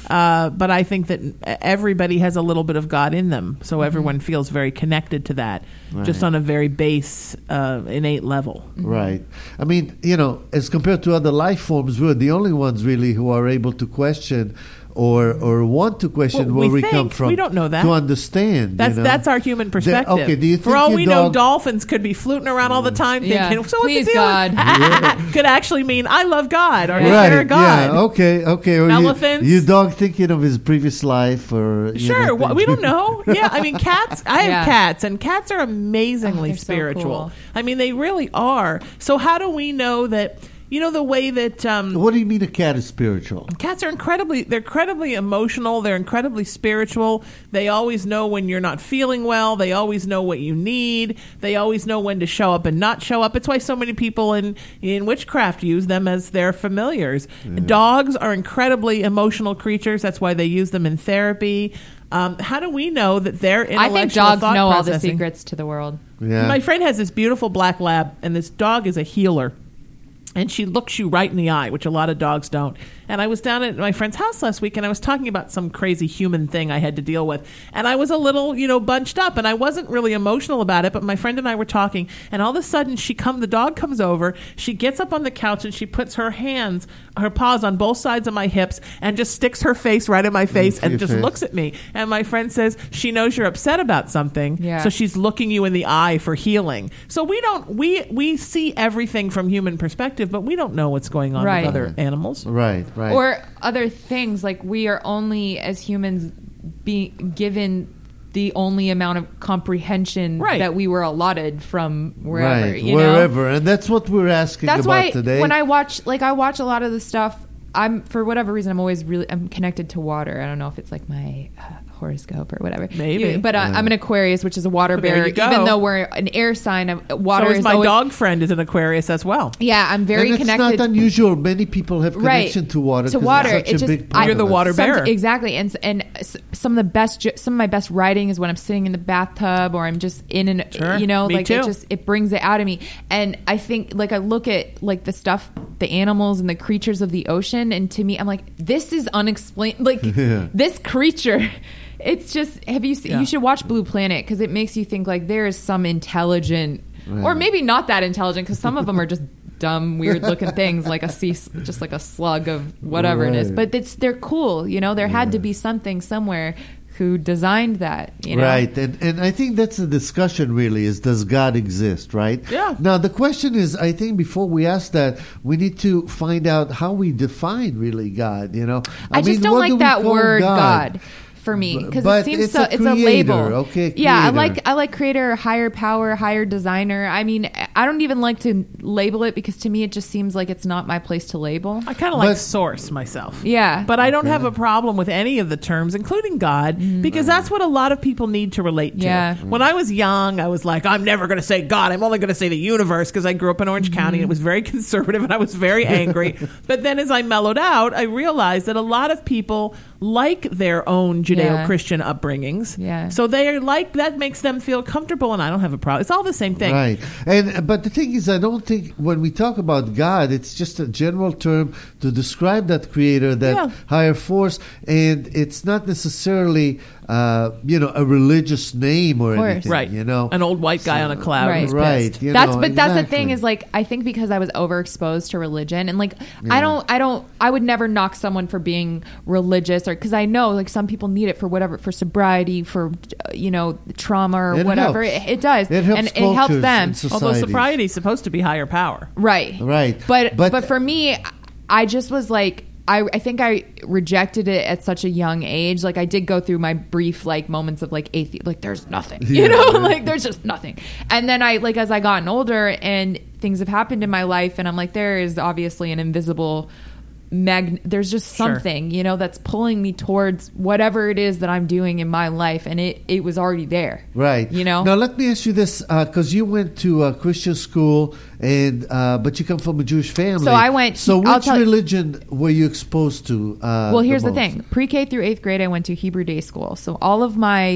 Uh, but I think that everybody has a little bit of God in them, so mm-hmm. everyone feels very connected to that, right. just on a very base, uh, innate level. Right. I mean, you know, as compared to other life forms, we're the only ones really who are able to question or or want to question well, where we, we think, come from. We don't know that. To understand. That's you know? that's our human perspective. The, okay, do you think For all your we dog, know, dolphins could be fluting around all the time yeah. thinking, so Please, what's the deal? God. Yeah. Could actually mean, I love God, or right, is there a God? Yeah, okay, okay. Or Elephants. You, your dog thinking of his previous life or... You Sure, know, well, we don't know. Yeah, I mean, cats, I have Yeah. cats, and cats are amazingly Oh, they're so spiritual. cool. I mean, they really are. So how do we know that, you know, the way that... Um, What do you mean a cat is spiritual? Cats are incredibly, they're incredibly emotional. They're incredibly spiritual. They always know when you're not feeling well. They always know what you need. They always know when to show up and not show up. It's why so many people in, in witchcraft use them as their familiars. Yeah. Dogs are incredibly emotional creatures. That's why they use them in therapy. Um, how do we know that they're intellectual I think dogs thought know all the processing- secrets to the world. Yeah. My friend has this beautiful black lab, and this dog is a healer. And she looks you right in the eye, which a lot of dogs don't. And I was down at my friend's house last week, and I was talking about some crazy human thing I had to deal with. And I was a little, you know, bunched up, and I wasn't really emotional about it, but my friend and I were talking, and all of a sudden, she come, the dog comes over, she gets up on the couch, and she puts her hands, her paws on both sides of my hips, and just sticks her face right in my face, Into and just face. looks at me. And my friend says, she knows you're upset about something, Yeah. so she's looking you in the eye for healing. So we don't, we, we see everything from human perspective, but we don't know what's going on Right. with other animals. Right, right. Or other things, like we are only, as humans, being given the only amount of comprehension Right. that we were allotted from wherever. right, You know? wherever. And that's what we're asking That's about why today. when I watch, like, I watch a lot of the stuff. I'm for whatever reason, I'm always really I'm connected to water. I don't know if it's like my uh, horoscope or whatever. Maybe. You- but uh, Yeah. I'm an Aquarius, which is a water Well, there bearer. you go. Even though we're an air sign, of water So is is my always, dog friend is an Aquarius as well. Yeah, I'm very and it's connected. not unusual. Many people have Right. connection to water. To 'cause water, it's such it a just- big I- part You're the of it. water Some- bearer. exactly, and and s- some of the best ju- some of my best writing is when I'm sitting in the bathtub or I'm just in an Sure. you know Me like too. it just it brings it out of me. And I think like I look at like the stuff, the animals and the creatures of the ocean, and to me I'm like, this is unexplained. Like Yeah. this creature. It's just, have you seen, Yeah. you should watch Blue Planet because it makes you think like there is some intelligent, or maybe not that intelligent, because some of them are just dumb, weird looking things like a sea, just like a slug of whatever it is. Right. But it's they're cool, you know. There had to be something somewhere who designed that, you know. Right, and and I think that's the discussion really is, does God exist, right? Yeah. Now the question is, I think before we ask that, we need to find out how we define really God, you know? I, just mean, don't what like do we that call word God. For me, B- because but it seems it's so a it's a creator, label. okay, Yeah, I creator. like I like creator, higher power, higher designer. I mean, I don't even like to label it because to me it just seems like it's not my place to label. I kind of like But- source myself. Yeah. But I don't have a problem with any of the terms, including God, because that's what a lot of people need to relate to. Yeah. When I was young, I was like, I'm never going to say God. I'm only going to say the universe, because I grew up in Orange County and it was very conservative and I was very angry. But then as I mellowed out, I realized that a lot of people like their own Judeo-Christian upbringings. Yeah. So they are like, that makes them feel comfortable, and I don't have a problem. It's all the same thing. Right, and but the thing is, I don't think when we talk about God, it's just a general term to describe that creator, that Yeah. higher force, and it's not necessarily, uh, you know, a religious name or course. anything. Right. You know, An old white guy on a cloud Right. who's right? pissed. You that's know, but that's the exactly. thing is like I think because I was overexposed to religion and like Yeah. I don't I don't I would never knock someone for being religious or because I know like some people need it for whatever, for sobriety, for uh, you know trauma or It whatever. helps. It, it does, It helps and it helps cultures them. and Although societies. sobriety is supposed to be higher power. Right. Right. But, But- but for me, I just was like I, I think I rejected it at such a young age. Like I did go through my brief like moments of like atheist, like there's nothing, you Yeah, know, yeah. like there's just nothing. And then I like as I gotten older and things have happened in my life, and I'm like there is obviously an invisible mag. There's just Sure. something, you know, that's pulling me towards whatever it is that I'm doing in my life, and it it was already there. Right. You know? Now let me ask you this, because you went to a Christian school, and uh, but you come from a Jewish family. So I went- So I'll which tell you- religion were you exposed to? Uh, Well, here's the, most? thing. Pre-K through eighth grade, I went to Hebrew day school. So all of my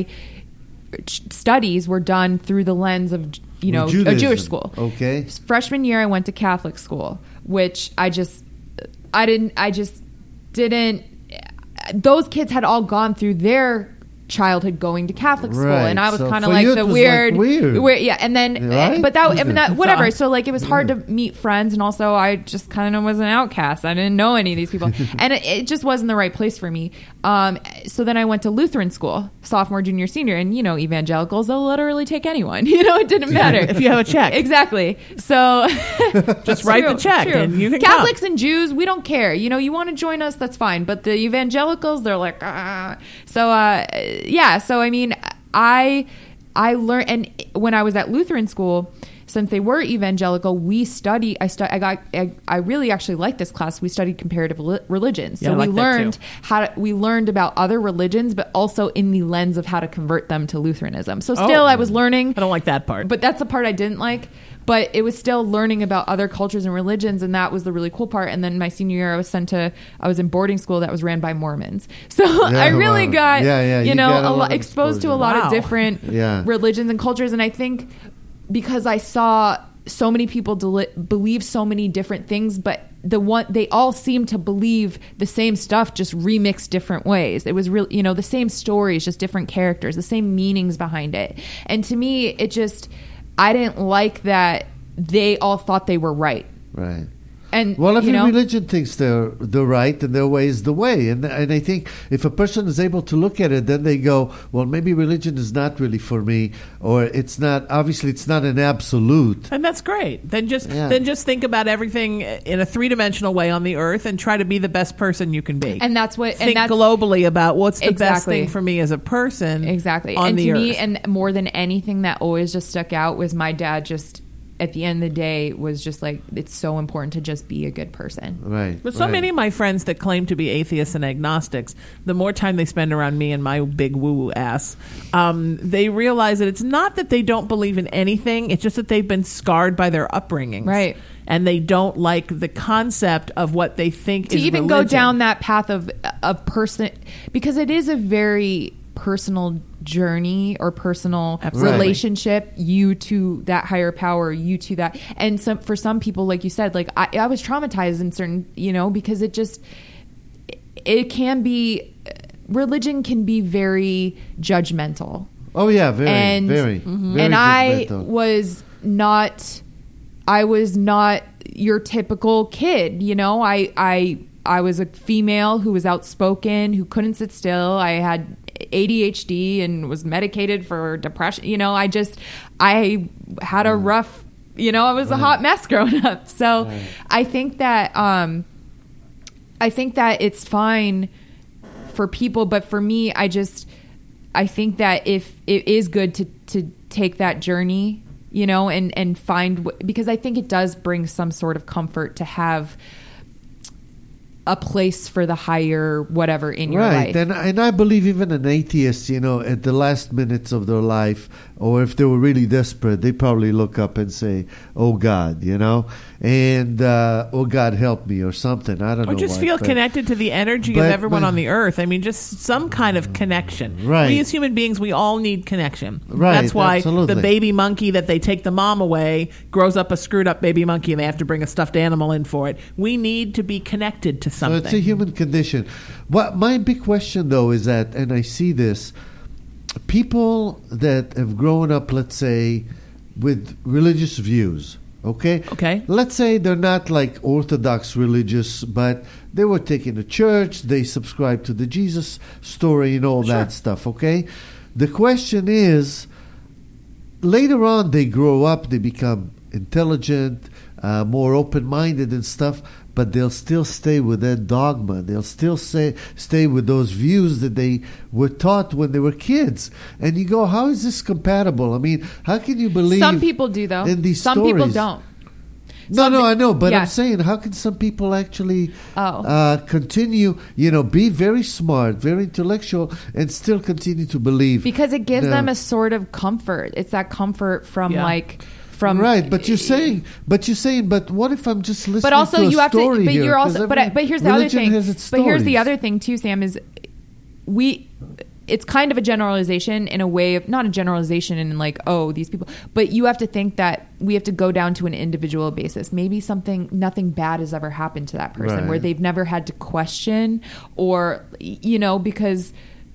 ch- studies were done through the lens of, you know, a Judaism. Jewish school. Okay. Freshman year, I went to Catholic school, which I just, I didn't, I just didn't, those kids had all gone through their childhood going to Catholic school, Right. and I was So kind of for like you, it the was, weird, like, weird. weird- yeah. And then, Right? but that, I mean, that whatever. Bizarre. So like, it was hard to meet friends, and also I just kind of was an outcast. I didn't know any of these people, and it, it just wasn't the right place for me. Um, so then I went to Lutheran school, sophomore, junior, senior, and you know, evangelicals, they'll literally take anyone. You know, it didn't matter If you have a check. Exactly. So Just write the check and you can Catholics come. and Jews, we don't care. You know, you want to join us, that's fine. But the evangelicals, they're like, ah. So, uh, yeah. So, I mean, I, I learned, and when I was at Lutheran school, since they were evangelical, we study. I stu- I got. I, I really actually liked this class. We studied comparative li- religions, so Yeah, I we like that learned too. how to, we learned about other religions, but also in the lens of how to convert them to Lutheranism. So Oh. still, I was learning. I don't like that part. But that's the part I didn't like. But it was still learning about other cultures and religions, and that was the really cool part. And then my senior year, I was sent to, I was in boarding school that was ran by Mormons. So I really wow. got, Yeah, yeah, you you know, got a a lot lot, of exposed to a exposure. lot Wow. of different Yeah. religions and cultures. And I think because I saw so many people deli- believe so many different things, but the one they all seem to believe the same stuff, just remixed different ways. It was real, you know, the same stories, just different characters, the same meanings behind it. And to me, it just, I didn't like that they all thought they were right. Right. And Well, every you know, religion thinks they're the right and their way is the way. And and I think if a person is able to look at it, then they go, well, maybe religion is not really for me, or it's not, obviously it's not an absolute. And that's great. Then just Yeah. then just think about everything in a three dimensional way on the earth and try to be the best person you can be. and that's what, and think that's globally about what's the best Exactly. thing for me as a person. Exactly. On and the to earth. me, and more than anything that always just stuck out was my dad just, at the end of the day, was just like, it's so important to just be a good person. Right. But so right. many of my friends that claim to be atheists and agnostics, the more time they spend around me and my big woo-woo ass, um, they realize that it's not that they don't believe in anything. It's just that they've been scarred by their upbringings. Right. And they don't like the concept of what they think To is even religion. go down that path of, of person, because it is a very personal journey or personal Absolutely. relationship, you to that higher power, you to that. And some, for some people, like you said, like I, I was traumatized in certain, you know, because it just, it can be, religion can be very judgmental. Oh, yeah, very, and very, very and I judgmental. was not I was not your typical kid, you know. I I I was a female who was outspoken, who couldn't sit still. I had A D H D and was medicated for depression. You know, I just I had a rough, you know, I was a hot mess growing up. So Right. I think that um I think that it's fine for people, but for me, I just I think that if it is good to to take that journey, you know, and and find w- because I think it does bring some sort of comfort to have a place for the higher whatever in your Right, life. and and I believe even an atheist, you know, at the last minutes of their life, or if they were really desperate, they probably look up and say, "Oh God," you know, and uh, "Oh God, help me," or something. I don't Or know. just what, feel but- connected to the energy but- of everyone but- on the earth. I mean, just some kind of connection. Right. We as human beings, we all need connection. Right, That's why absolutely. the baby monkey that they take the mom away grows up a screwed up baby monkey and they have to bring a stuffed animal in for it. We need to be connected to So something. it's a human condition. What my big question though is that, and I see this, people that have grown up, let's say, with religious views. Okay. Okay. Let's say they're not like Orthodox religious, but they were taken to church. They subscribe to the Jesus story and all that stuff. Okay. The question is, later on, they grow up. They become intelligent, uh, more open-minded and stuff. But they'll still stay with that dogma. They'll still say, stay with those views that they were taught when they were kids. And you go, how is this compatible? I mean, how can you believe Some people do though. in these Some stories? people don't. No, Some no, pe- I know, but yeah. I'm saying, how can some people actually Oh. uh, continue, you know, be very smart, very intellectual, and still continue to believe? Because it gives No. them a sort of comfort. It's that comfort from Yeah. like from right, but you're saying, but you're saying, but what if I'm just listening but also to a you have to story but here? you're 'Cause also but every but here's the other religion thing has its but here's the stories. other thing too, Sam, is we it's kind of a generalization in a way of, not a generalization in like, oh, these people, but you have to think that we have to go down to an individual basis. Maybe something, nothing bad has ever happened to that person Right. where they've never had to question or, you know, because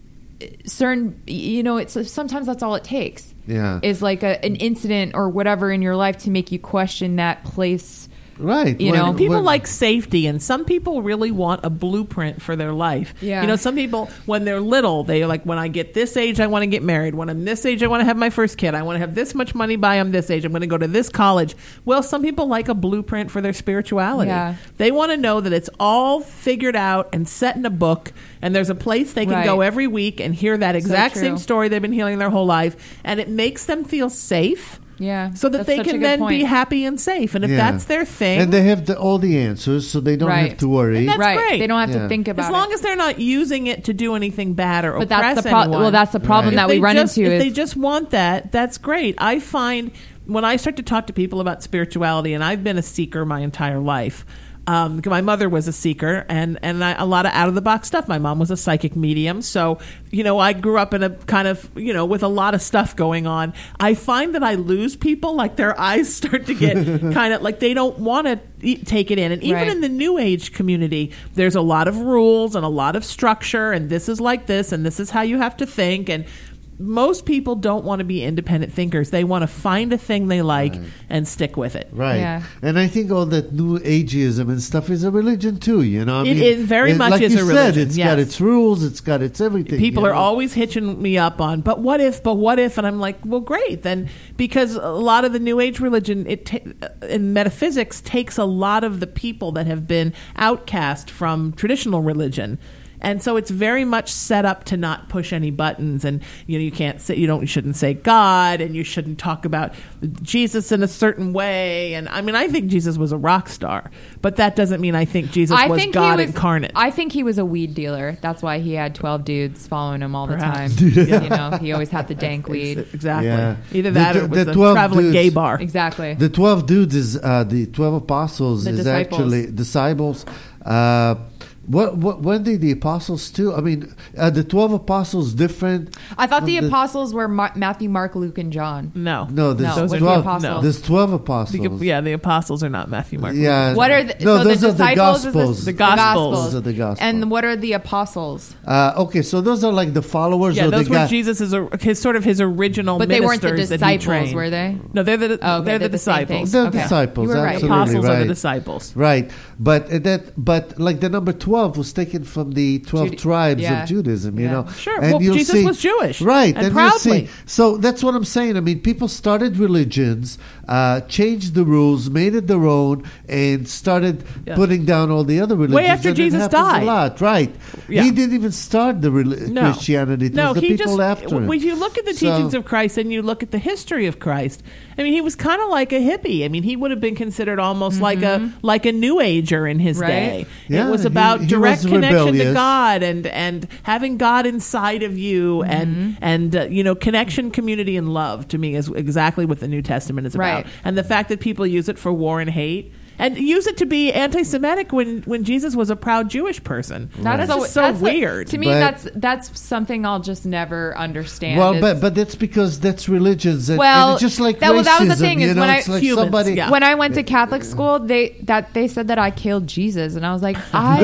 certain, you know, it's sometimes that's all it takes. Yeah. Is like a, an incident or whatever in your life to make you question that place. Right. You know, People when- like safety, and some people really want a blueprint for their life. Yeah. You know, some people, when they're little, they like, when I get this age, I want to get married. When I'm this age, I want to have my first kid. I want to have this much money by I'm this age. I'm going to go to this college. Well, some people like a blueprint for their spirituality. Yeah. They want to know that it's all figured out and set in a book, and there's a place they can Right. go every week and hear that exact true. same story they've been hearing their whole life, and it makes them feel safe. Yeah. So that That's they such a can good then be point. happy and safe. And if Yeah. that's their thing, And they have the, all the answers, so they don't Right. have to worry. And that's right. great. They don't have Yeah. to think about as long it. as they're not using it to do anything bad or But oppress that's the problem. anyone. Well, that's the problem Right. that If we they run just, into. If is, they just want that, that's great. I find when I start to talk to people about spirituality, and I've been a seeker my entire life. Um, my mother was a seeker, and and I, a lot of out of the box stuff. My mom was a psychic medium, so you know I grew up in a kind of you know with a lot of stuff going on. I find that I lose people, like their eyes start to get kind of like they don't want to e- take it in, and even Right. in the New Age community, there's a lot of rules and a lot of structure, and this is like this, and this is how you have to think, and most people don't want to be independent thinkers. They want to find a thing they like and stick with it. Right. Yeah. And I think all that new ageism and stuff is a religion too, you know? I It- mean, it very much like is you a said, religion, it's yes. got its rules, it's got its everything. People you are know? always hitching me up on, but what if, but what if? And I'm like, well, great. Then, because a lot of the New Age religion it ta- and metaphysics takes a lot of the people that have been outcast from traditional religion. And so it's very much set up to not push any buttons, and you know you can't say you don't you shouldn't say God, and you shouldn't talk about Jesus in a certain way. And I mean, I think Jesus was a rock star, but that doesn't mean I think Jesus I was think God he was, incarnate. I think he was a weed dealer. That's why he had twelve dudes following him all Perhaps. the time. You know, he always had the dank weed. Exactly. Yeah. Either The- that the- or it was the a twelve traveling dudes. gay bar. Exactly. The twelve dudes is uh, the twelve apostles The is disciples. actually disciples. Uh, what what when did the apostles too? I mean, uh, the twelve apostles different. I thought the from apostles were Mar- Matthew, Mark, Luke, and John. No. No, there's No, what's the twelve. apostles? There's twelve apostles. The- yeah, the apostles are not Matthew, Mark. Luke. Yeah. What are the, no? so those the are the disciples? Is gospels. this, The Gospels. Those are the gospels. And what are the apostles? Uh, okay, so those are like the followers Yeah, of those the were guy. Jesus' is his sort of his original But they weren't the ministers that he disciples, trained. were they? No, they're the Oh, okay, they're the they're the same disciples. thing. The Okay. disciples, You were right. absolutely Apostles right. are the disciples. Right, but uh, that, but like the number twelve was taken from the twelve Juda- tribes yeah. of Judaism, you Yeah. know. Sure. And Well, you'll Jesus see- was Jewish, right? and you'll proudly. see. So that's what I'm saying. I mean, people started religions, uh, changed the rules, made it their own, and started Yeah. putting down all the other religions. after and it Jesus happens died. A lot, right? Yeah. He didn't even start the reli- No. Christianity. It no, was the he people just. after him. When you look at the So- teachings of Christ and you look at the history of Christ, I mean, he was kind of like a hippie. I mean, he would have been considered almost like a like a New Ager in his Right. day. Yeah, it was he- about he direct was connection to rebellious. God and and having God inside of you and and uh, you know connection, community, and love. To me, is exactly what the New Testament is about. Right. And the fact that people use it for war and hate. And use it to be anti-Semitic when, when Jesus was a proud Jewish person. That's so- just so that's the- weird. to me, But- that's that's something I'll just never understand. Well, is- but but that's because that's religions, and, Well, and it's just like that- racism. well, that was the thing, you is know, when I- it's like Humans, somebody. yeah. when I went to Catholic school, they that they said that I killed Jesus, and I was like,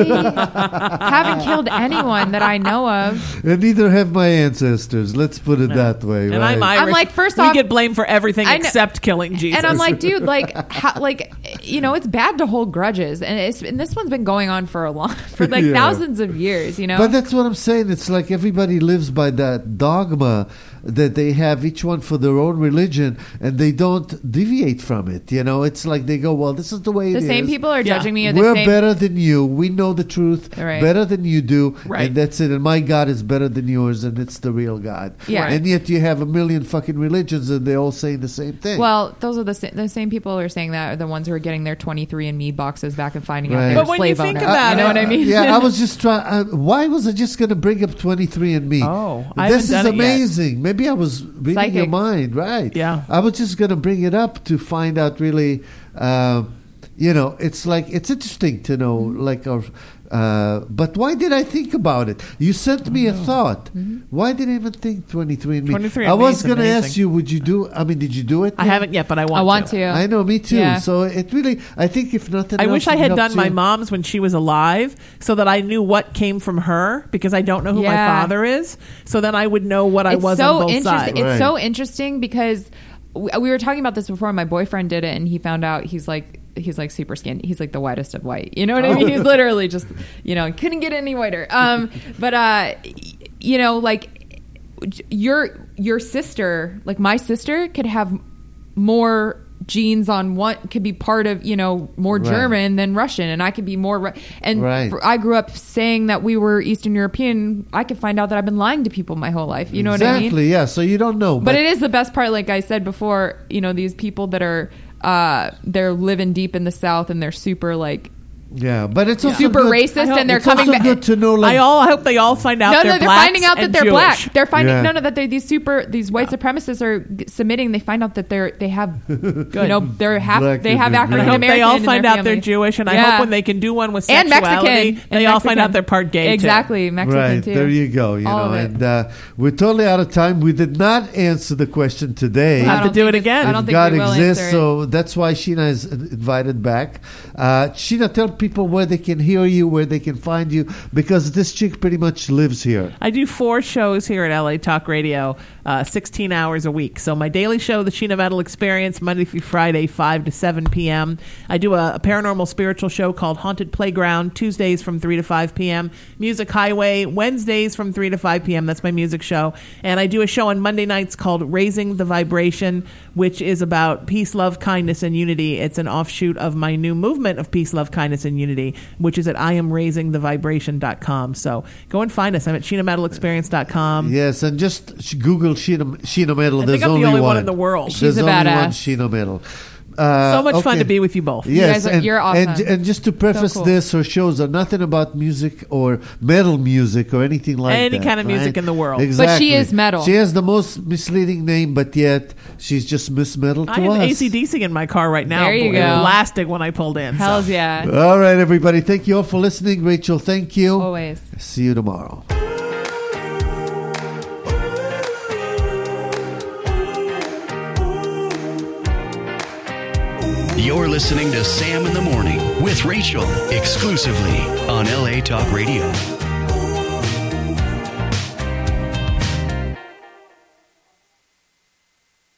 I haven't killed anyone that I know of. And neither have my ancestors. Let's put it that way. And right? I'm Irish. I'm like, first we off- get blamed for everything I know- except killing Jesus. And I'm like, dude, like, how, like, you know, it's bad to hold grudges, and it's and this one's been going on for a long, for like Yeah. thousands of years, you know. But that's what I'm saying. It's like everybody lives by that dogma that they have each one for their own religion, and they don't deviate from it. You know, it's like they go, well, this is the way the it same is. people are Yeah. judging me. Or the We're same, better than you. We know the truth Right. better than you do, Right. and that's it. And my God is better than yours, and it's the real God. Yeah. Right. And yet you have a million fucking religions, and they all saying the same thing. Well, those are the sa- the same people who are saying that are the ones who are getting their twenty-three and me boxes back and finding out Right. they're But when you slave think owners. about you know it- what I mean? Yeah, I was just trying. Uh, why was I just going to bring up twenty-three and me? Oh, I this is haven't done it yet. amazing. Maybe I was reading your Psychic. mind, right? Yeah. I was just going to bring it up to find out really. Uh, you know, it's like it's interesting to know, like our. Uh, but why did I think about it? You sent me a thought. Mm-hmm. Why did I even think twenty-three and me? twenty-three I and me was is going to amazing. ask you, would you do? I mean, did you do it? I yet? haven't yet, but I want. I want to. to. I know, me too. Yeah. So it really, I think if nothing I else, wish I it had helps done my you. mom's when she was alive, so that I knew what came from her, because I don't know who my Yeah. father is. So then I would know what I It's was so on both interesting. sides. It's Right. so interesting because we, we were talking about this before. My boyfriend did it, and he found out he's like he's like super skinny. He's like the whitest of white. You know what I mean? He's literally just you know couldn't get any whiter. Um, but uh, you know, like your your sister, like my sister, could have more genes on one, could be part of, you know, more Right. German than Russian, and I could be more Ru- and Right. for, I grew up saying that we were Eastern European. I could find out that I've been lying to people my whole life. You know what I mean? Exactly. Yeah. So you don't know, But it is the best part, like I said before, you know, these people that are uh they're living deep in the South and they're super like yeah. But it's also super good- racist, and they're it's coming also back. good to know. Like, I all I hope they all find out No, they're no, they're blacks finding out that and they're Jewish. black. They're finding Yeah. no, no, that they're these super these white supremacists are g- submitting. They find out that they're they have, you know, they're half Black they and have they're African I great. hope American. they all in find their out they're family. Jewish, and I Yeah. hope when they can do one with and sexuality, Mexican, they and all find Mexican. out they're part gay too. Exactly, Mexican right too. there you go. You All know, of it. and uh, we're totally out of time. We did not answer the question today. We'll have I to don't do think it it's- again. I don't think God we will exists, answer it. so that's why Sheena is invited back. Uh, Sheena, tell people where they can hear you, where they can find you, because this chick pretty much lives here. I do four shows here at L A Talk Radio, uh, sixteen hours a week. So my daily show, The Sheena Metal Experience, Monday through Friday, five to seven p.m. I do a, a paranormal spiritual show called Haunted Playground, Tuesdays from three to five p.m. Music Highway, Wednesdays from three to five p.m. That's my music show. And I do a show on Monday nights called Raising the Vibration, which is about peace, love, kindness, and unity. It's an offshoot of my new movement of peace, love, kindness, and unity, which is at I am raising the vibration dot com. So go and find us. I'm at sheena metal experience dot com. Yes, and just sh- Google Sheena, Sheena Metal. I There's think I'm the only only one one in the world. She's There's a only one badass. Sheena Metal. Uh, So much fun okay. to be with you both. Yes, guys are- and, you're awesome. and, and just to preface cool. this, her shows are nothing about music or metal music or anything like Any that. kind of music right? in the world. Exactly. But she is metal. She has the most misleading name, but yet she's just Miss Metal to I have us. A C D C in my car right now. There you It go. blasted when I pulled in. Hells so. yeah, All right, everybody. Thank you all for listening. Rachel, thank you. always. See you tomorrow. You're listening to Sam in the Morning with Rachel, exclusively on L A Talk Radio.